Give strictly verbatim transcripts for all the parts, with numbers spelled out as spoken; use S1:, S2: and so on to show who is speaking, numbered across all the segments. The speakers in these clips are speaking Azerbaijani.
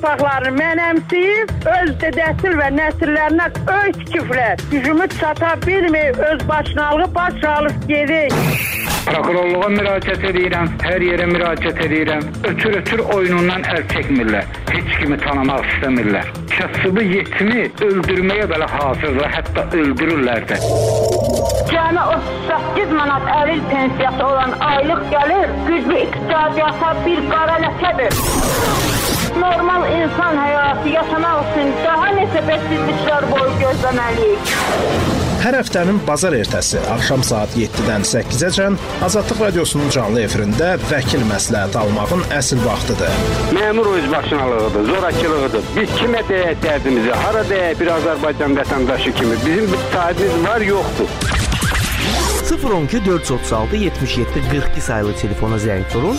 S1: torpaqlarını mənəmsiyib, öz dədəsil və nəsillərinə öz küflər, gücümü çata bilməyib, öz başınalığı baş alıb gedir.
S2: Prokurorluğa müraciət edirəm, hər yerə müraciət edirəm. Ötür-ötür oyunundan əl çəkmirlər, heç kimi tanımaq istəmirlər. Kasıbı yetimi öldürməyə belə hazırlar, hətta öldürürlər də.
S1: Cəmi otuz səkkiz manat əlil pensiyası olan aylıq gəlir, güclü iqtisadiyyata bir qara ləkədir. Normal insan həyatı yaşamaq üçün daha neçə bədsizliklər boyu gözləməliyik.
S3: Hər həftənin bazar ertəsi axşam saat yeddidən səkkizəcən Azadlıq Radiosunun canlı efirində vəkil məsləhəti almağın əsl vaxtıdır.
S4: Məmur özbaşınalığıdır, zorakılığıdır. Biz kimə deyək dərdimizi, hara deyək bir Azərbaycan vətəndaşı kimi. Bizim bir sahibimiz var, yoxdur.
S5: sıfır on iki dörd yüz otuz altı yetmiş yeddi qırx iki sayılı telefona zəng vurun.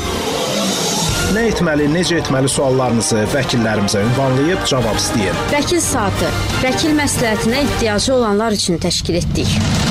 S3: Nə etməli, necə etməli suallarınızı vəkillərimizə ünvanlayıb cavab istəyin.
S6: Vəkil saatı, vəkil məsləhətinə ehtiyacı olanlar üçün təşkil etdik.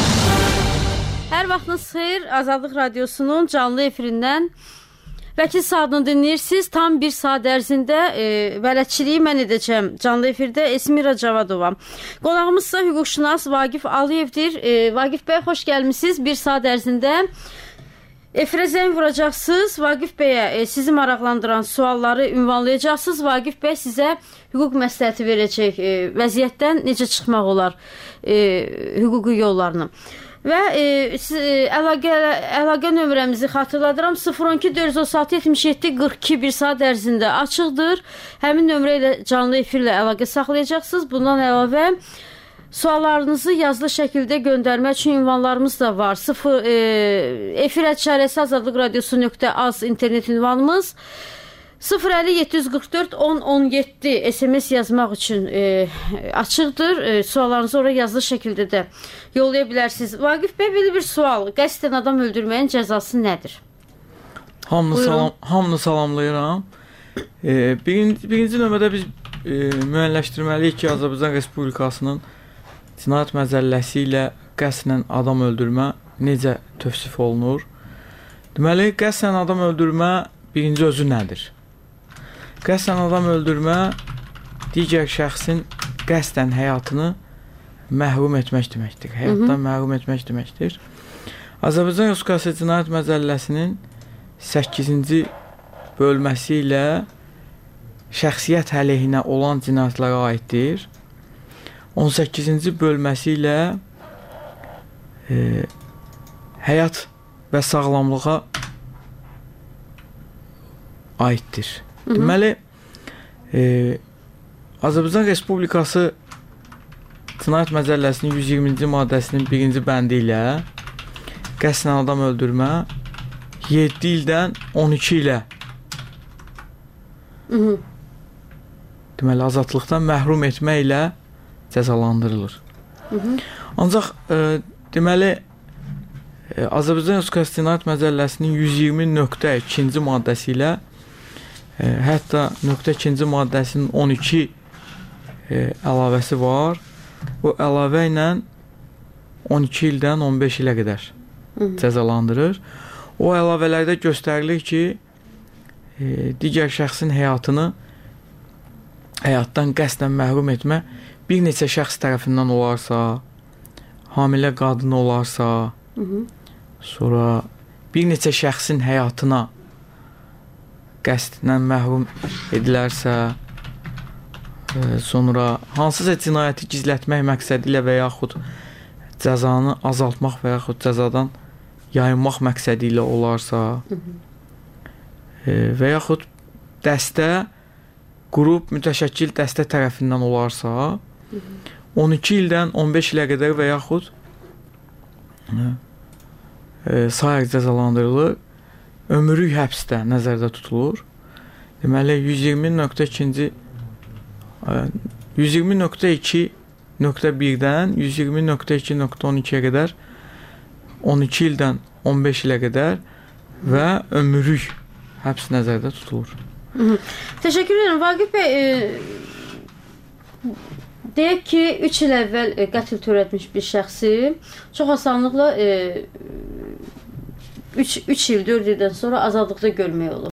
S7: Hər vaxtınız xeyir, Azadlıq Radiosunun canlı efirindən vəkil saatını dinləyirsiniz. Tam bir saat ərzində e, bələdçiliyi mən edəcəm canlı efirdə Esmira Cavadova. Qonağımızsa hüquqşünas Vaqif Aliyevdir. E, Vaqif bəy, xoş gəlmisiniz. Bir saat ərzində efirə zəng vuracaqsınız. Vaqif bəyə e, sizi maraqlandıran sualları ünvanlayacaqsınız. Vaqif bəy sizə hüquq məsləhəti verəcək. E, vəziyyətdən necə çıxmaq olar e, hüquqi yollarını. Və e, siz, e, əlaqə, əlaqə nömrəmizi xatırladıram. sıfır on iki dörd yüz otuz altı yetmiş yeddi qırx iki bir saat ərzində açıqdır. Həmin nömrə ilə canlı efirlə əlaqə saxlayacaqsınız. Bundan əlavə suallarınızı yazılı şəkildə göndərmək üçün ünvanlarımız da var. sıfır e, efir ətşarəsi azadlıq radiosu nöqtə az internet ünvanımız. sıfır əlli yeddi yüz qırx dörd on on yeddi S M S yazmaq üçün e, açıqdır. E, suallarınızı oraya yazılı şəkildə də yollaya bilərsiniz. Vaqif bəy, belə bir sual. Qəsdən adam öldürməyin cəzası nədir?
S8: Hamını, salam, hamını salamlayıram. E, birinci, birinci növbədə biz e, müəyyənləşdirməliyik ki, Azərbaycan Respublikasının cinayət məcəlləsi ilə qəsdən adam öldürmə necə tövsif olunur? Deməli, qəsdən adam öldürmə birinci özü nədir? Qəsdən adam öldürmə digər şəxsin qəsdən həyatını məhrum etmək deməkdir. Həyatdan məhrum etmək deməkdir. Azərbaycan Respublikası Cinayət Məcəlləsinin səkkizinci bölməsi ilə şəxsiyyət əleyhinə olan cinayətlərə aiddir. on səkkizinci bölməsi ilə e, həyat və sağlamlığa aiddir. Hı -hı. Deməli, e, Azərbaycan Respublikası Cinayət Məcəlləsinin yüz iyirminci maddəsinin birinci bəndi ilə qəsdən adam öldürmə yeddi ildən on iki ilə Hı -hı. deməli, azadlıqdan məhrum etmə ilə cəzalandırılır. Hı -hı. Ancaq e, deməli e, Azərbaycan Respublikası Cinayət Məcəlləsinin yüz iyirmi nöqtə ikinci maddəsi ilə e, hətta nöqtə ikinci maddəsinin on iki e, əlavəsi var. Bu əlavə ilə on iki ildən on beş ilə qədər Hı -hı. cəzalandırır. O əlavələrdə göstərilir ki, e, digər şəxsin həyatını həyatdan qəsdən məhrum etmə bir neçə şəxs tərəfindən olarsa, hamilə qadın olarsa, Hı -hı. sonra bir neçə şəxsin həyatına qəsdən məhrum edilərsə, e, sonra hansısa cinayəti gizlətmək məqsədi ilə və yaxud cəzanı azaltmaq və yaxud cəzadan yayınmaq məqsədi ilə olarsa, Hı -hı. E, və yaxud dəstə, qrup, mütəşəkkil dəstə tərəfindən olarsa, Hı -hı. on iki ildən on beş ilə qədər və yaxud e, sayıq cəzalandırılır. Ömürlük həbsdə nəzərdə tutulur. Deməli, yüz iyirmi nöqtə ikinci yüz iyirmi nöqtə iki nöqtə birdən yüz iyirmi nöqtə iki nöqtə on ikiyə qədər on iki ildən on beş ilə qədər və ömürlük həbs nəzərdə tutulur.
S7: Hı -hı. Təşəkkür edirəm. Vaqif bəy, e, deyək ki, üç il əvvəl e, qətl törətmiş bir şəxsi çox asanlıqla e, üç il, dörd ildən sonra azadlıqda görmək olur.